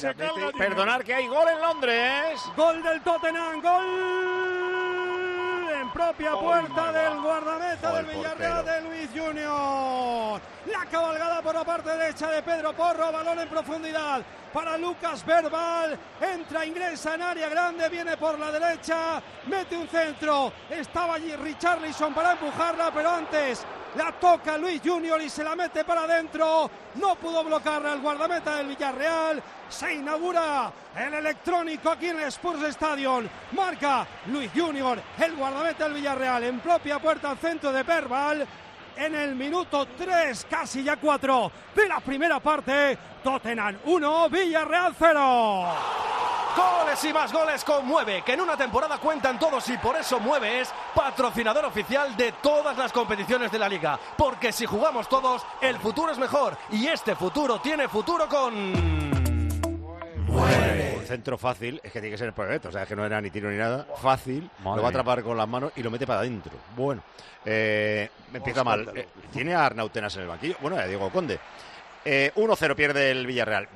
se carga. Perdonar que hay gol en Londres. Gol del Tottenham, gol en propia puerta del guardameta del Villarreal, de Luis Junior. La cabalgada por la parte derecha de Pedro Porro, balón en profundidad para Lucas Verbal, entra, ingresa en área grande, viene por la derecha, mete un centro, estaba allí Richarlison para empujarla, pero antes la toca Luis Junior y se la mete para adentro, no pudo bloquearla el guardameta del Villarreal. Se inaugura el electrónico aquí en el Spurs Stadium, marca Luis Junior, el guardameta del Villarreal, en propia puerta al centro de Verbal. En el minuto 3, casi ya 4 de la primera parte, Tottenham 1, Villarreal 0. Goles y más goles con Mueve, que en una temporada cuentan todos y por eso Mueve es patrocinador oficial de todas las competiciones de la liga. Porque si jugamos todos, el futuro es mejor. Y este futuro tiene futuro con... Mueve. Un centro fácil, es que tiene que ser perfecto, o sea, es que no era ni tiro ni nada. Fácil, lo va a atrapar con las manos y lo mete para adentro. Bueno, empieza mal. Tiene a Arnautenas en el banquillo. Bueno, a Diego Conde. 1-0 pierde el Villarreal.